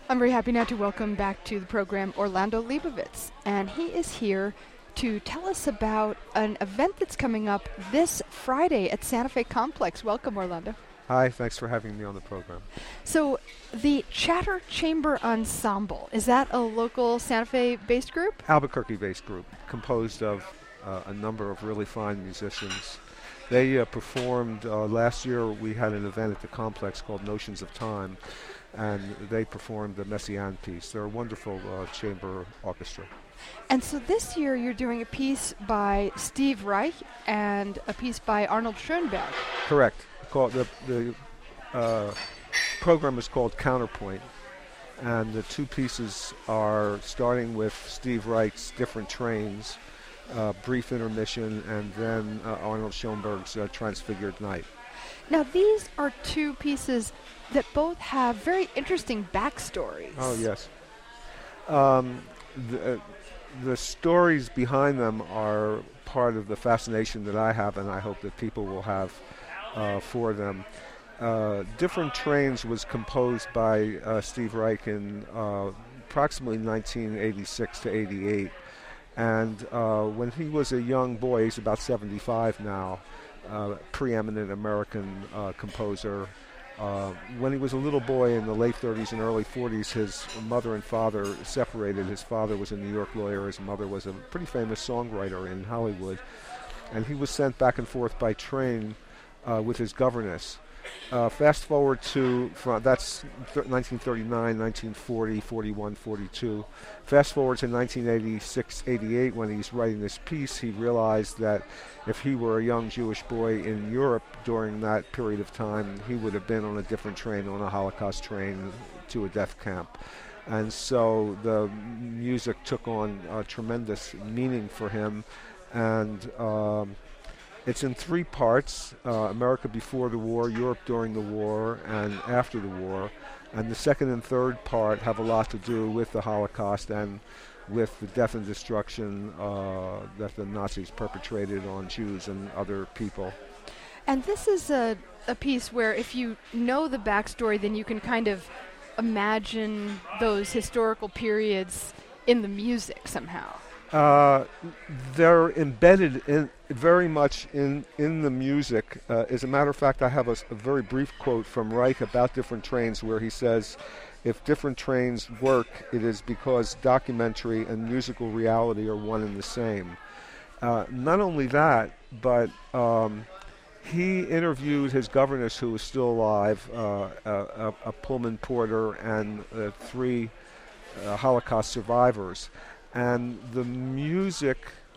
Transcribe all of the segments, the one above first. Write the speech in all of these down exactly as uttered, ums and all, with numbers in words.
I'm very happy now to welcome back to the program Orlando Leibovitz, and he is here to tell us about an event that's coming up this Friday at Santa Fe Complex. Welcome, Orlando. Hi, thanks for having me on the program. So, the Chatter Chamber Ensemble, is that a local Santa Fe-based group? Albuquerque-based group, composed of uh, a number of really fine musicians. They uh, performed, uh, last year we had an event at the complex called Notions of Time, and they performed the Messiaen piece. They're a wonderful uh, chamber orchestra. And so this year you're doing a piece by Steve Reich and a piece by Arnold Schoenberg. Correct. Called the the uh, program is called Counterpoint, and the two pieces are starting with Steve Reich's Different Trains, uh, brief intermission, and then uh, Arnold Schoenberg's uh, Transfigured Night. Now these are two pieces that both have very interesting backstories. Oh yes. Um, the, uh, the stories behind them are part of the fascination that I have, and I hope that people will have uh, for them. Uh, Different Trains was composed by uh, Steve Reich in uh, approximately nineteen eighty-six to eighty-eight, and uh, when he was a young boy, he's about seventy-five now, uh, preeminent American uh, composer. Uh, when he was a little boy in the late thirties and early forties, his mother and father separated. His father was a New York lawyer. His mother was a pretty famous songwriter in Hollywood. And he was sent back and forth by train uh, with his governess. Uh, fast forward to, from, that's th- nineteen thirty-nine, nineteen forty, forty-one, forty-two. Fast forward to nineteen eighty-six, eighty-eight, when he's writing this piece, he realized that if he were a young Jewish boy in Europe during that period of time, he would have been on a different train, on a Holocaust train to a death camp. And so the music took on a tremendous meaning for him, and um, it's in three parts, uh, America before the war, Europe during the war, and after the war. And the second and third part have a lot to do with the Holocaust and with the death and destruction uh, that the Nazis perpetrated on Jews and other people. And this is a, a piece where if you know the backstory, then you can kind of imagine those historical periods in the music somehow. Uh, they're embedded in very much in, in the music. Uh, as a matter of fact, I have a, a very brief quote from Reich about Different Trains where he says, if Different Trains work, it is because documentary and musical reality are one and the same. Uh, not only that, but um, he interviewed his governess, who was still alive, uh, a, a, a Pullman porter, and uh, three uh, Holocaust survivors. And the music,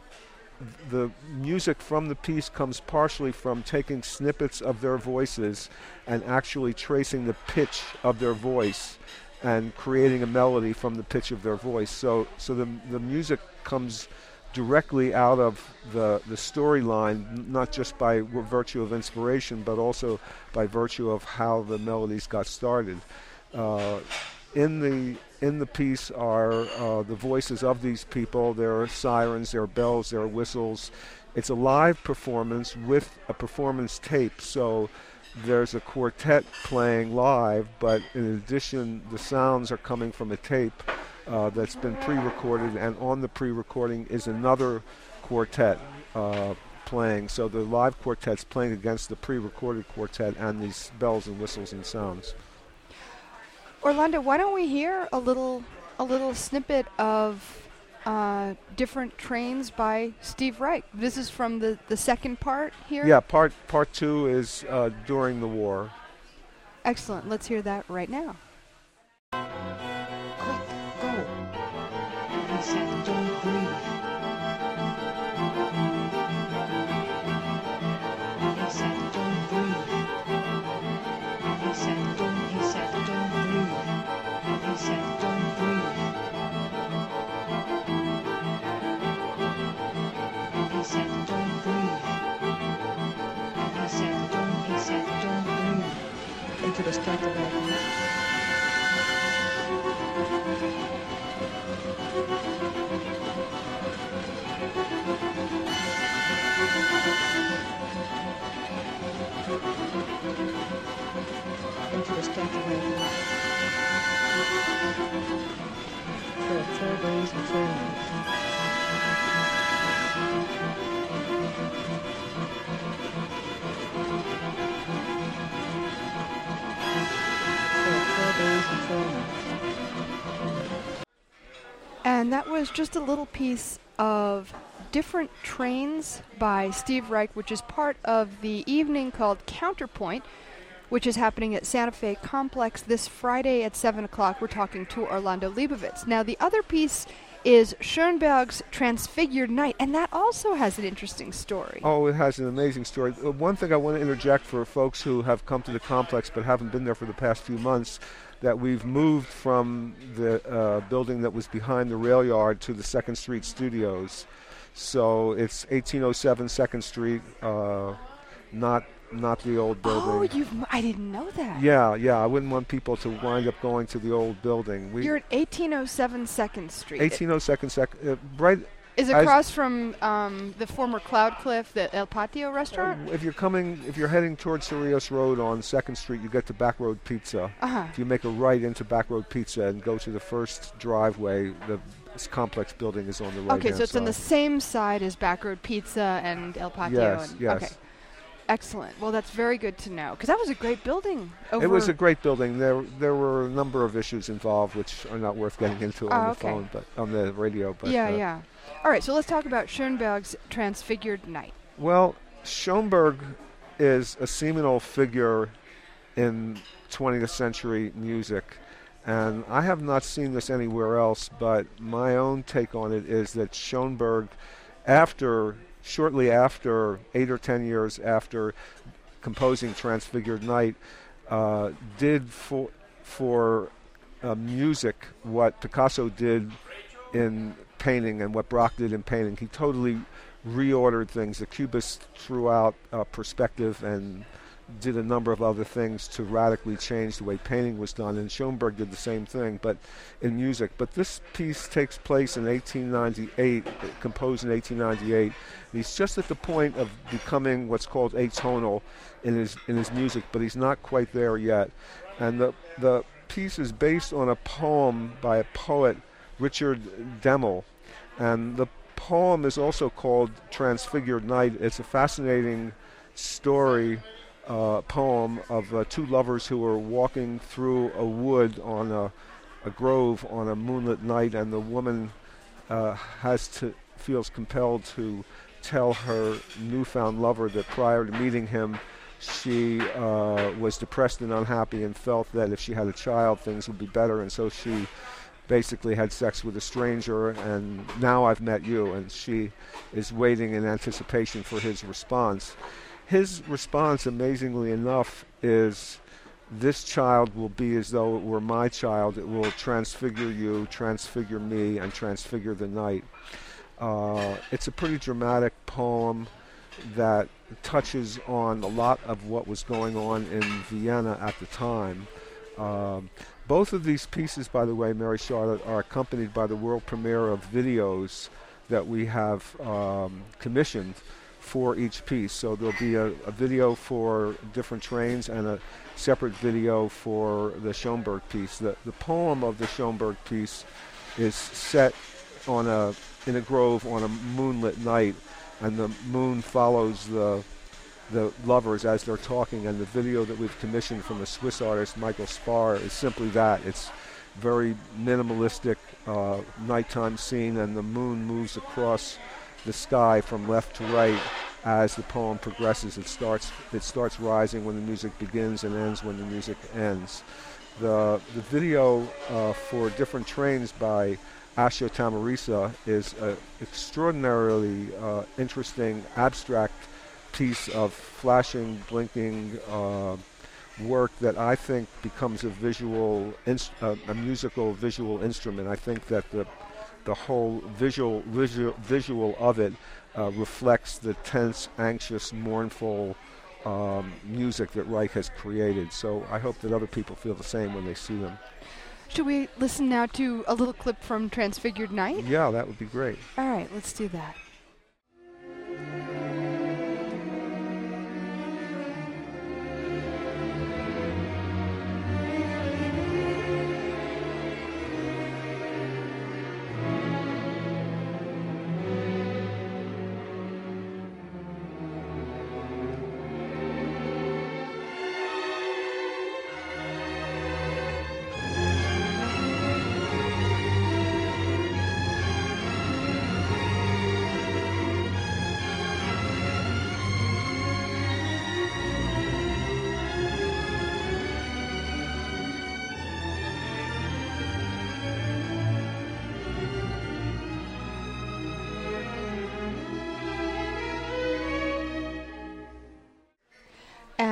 the music from the piece comes partially from taking snippets of their voices and actually tracing the pitch of their voice and creating a melody from the pitch of their voice. So, so the the music comes directly out of the the storyline, not just by virtue of inspiration, but also by virtue of how the melodies got started. Uh, in the In the piece are uh, the voices of these people. There are sirens, there are bells, there are whistles. It's a live performance with a performance tape, so there's a quartet playing live, but in addition, the sounds are coming from a tape uh, that's been pre-recorded, and on the pre-recording is another quartet uh, playing. So the live quartet's playing against the pre-recorded quartet and these bells and whistles and sounds. Orlando, why don't we hear a little a little snippet of uh, Different Trains by Steve Reich? This is from the, the second part here? Yeah, part part two is uh, during the war. Excellent. Let's hear that right now. Quick, go. He said, don't breathe. He said, don't breathe. He said, don't, he said, don't breathe. He said, don't breathe. He said, don't breathe. He said, don't, he said, don't breathe. Into the start of it. Into the start of it. Saturdays performance. Saturday's performance. And that was just a little piece of Different Trains by Steve Reich, which is part of the evening called Counterpoint, which is happening at Santa Fe Complex this Friday at seven o'clock. We're talking to Orlando Leibovitz. Now, the other piece is Schoenberg's Transfigured Night, and that also has an interesting story. Oh, it has an amazing story. Uh, one thing I want to interject for folks who have come to the complex but haven't been there for the past few months, that we've moved from the uh, building that was behind the rail yard to the Second Street Studios. So it's eighteen oh seven Second Street, uh, not not the old building. Oh, you've m- I didn't know that. Yeah, yeah. I wouldn't want people to wind up going to the old building. We You're at eighteen oh seven Second Street. eighteen oh second sec, uh, right. Is it as- across from um, the former Cloud Cliff, the El Patio restaurant? If you're coming, if you're heading towards Cerrillos Road on Second Street, you get to Back Road Pizza. Uh-huh. If you make a right into Back Road Pizza and go to the first driveway, the this complex building is on the right. Okay, so it's on the same side as Back Road Pizza and El Patio. Yes, and, yes. Okay, excellent. Well, that's very good to know, because that was a great building. Over It was a great building. There, there were a number of issues involved, which are not worth getting into on Oh, the okay. phone, but on the radio. But yeah, uh, yeah. All right, so let's talk about Schoenberg's Transfigured Night. Well, Schoenberg is a seminal figure in twentieth century music, and I have not seen this anywhere else, but my own take on it is that Schoenberg, after, shortly after, eight or ten years after composing Transfigured Night, uh, did for, for uh, music what Picasso did in painting and what Braque did in painting. He totally reordered things. The Cubists threw out uh, perspective and did a number of other things to radically change the way painting was done, and Schoenberg did the same thing, but in music. But this piece takes place in eighteen ninety-eight, composed in eighteen ninety-eight. He's just at the point of becoming what's called atonal in his in his music, but he's not quite there yet. And the the piece is based on a poem by a poet, Richard Demel, and the poem is also called Transfigured Night. It's a fascinating story. Uh, poem of uh, two lovers who are walking through a wood on a, a grove on a moonlit night, and the woman uh, has to feels compelled to tell her newfound lover that prior to meeting him, she uh, was depressed and unhappy and felt that if she had a child, things would be better, and so she basically had sex with a stranger, and now I've met you, and she is waiting in anticipation for his response. His response, amazingly enough, is, this child will be as though it were my child. It will transfigure you, transfigure me, and transfigure the night. Uh, it's a pretty dramatic poem that touches on a lot of what was going on in Vienna at the time. Um, both of these pieces, by the way, Mary Charlotte, are accompanied by the world premiere of videos that we have um, commissioned for each piece. So there'll be a, a video for Different Trains and a separate video for the Schoenberg piece. The, the poem of the Schoenberg piece is set on a in a grove on a moonlit night, and the moon follows the the lovers as they're talking, and the video that we've commissioned from a Swiss artist, Michael Spar, is simply that. It's very minimalistic uh, nighttime scene, and the moon moves across the sky from left to right as the poem progresses. It starts it starts rising when the music begins and ends when the music ends. The the video uh, for Different Trains by Asho Tamarisa is an extraordinarily uh, interesting abstract piece of flashing, blinking uh, work that I think becomes a visual, inst- uh, a musical visual instrument. I think that the the whole visual visual, visual of it uh, reflects the tense, anxious, mournful um, music that Reich has created. So I hope that other people feel the same when they see them. Should we listen now to a little clip from Transfigured Night? Yeah, that would be great. All right, let's do that.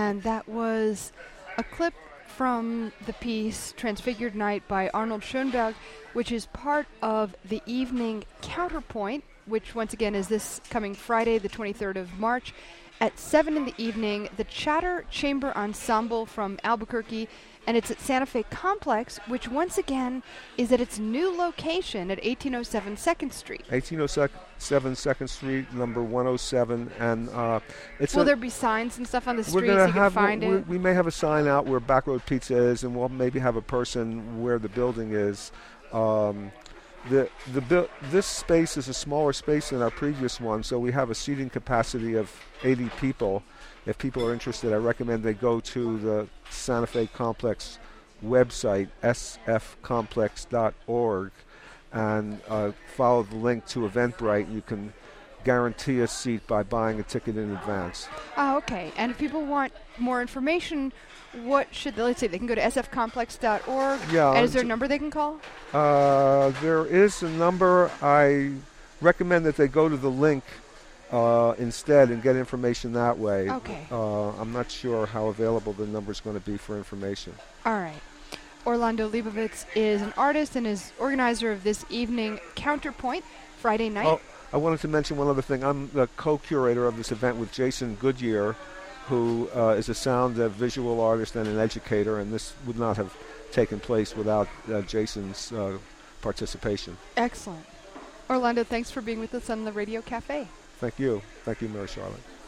and that was a clip from the piece Transfigured Night by Arnold Schoenberg, which is part of the evening Counterpoint, which once again is this coming Friday, the twenty-third of March, at seven in the evening. The Chatter Chamber Ensemble from Albuquerque, and it's at Santa Fe Complex, which once again is at its new location at eighteen oh seven second Street. eighteen oh seven second Street, number one oh seven, and uh, it's Will a, there be signs and stuff on the we're street gonna so you can have find we, it? we may have a sign out where Backroad Pizza is, and we'll maybe have a person where the building is. Um, the the bu- this space is a smaller space than our previous one, so we have a seating capacity of eighty people. If people are interested, I recommend they go to the Santa Fe Complex website, s f complex dot org, and uh, follow the link to Eventbrite. You can guarantee a seat by buying a ticket in advance. Oh, okay. And if people want more information, what should they, let's say they can go to s f complex dot org. Yeah, And is there a j- number they can call? Uh, there is a number. I recommend that they go to the link uh, instead and get information that way. Okay. Uh, I'm not sure how available the number is going to be for information. All right. Orlando Leibovitz is an artist and is organizer of this evening Counterpoint Friday night. Oh, I wanted to mention one other thing. I'm the co-curator of this event with Jason Goodyear, who uh, is a sound uh, visual artist and an educator, and this would not have taken place without uh, Jason's uh, participation. Excellent. Orlando, thanks for being with us on the Radio Cafe. Thank you. Thank you, Mary Charlotte.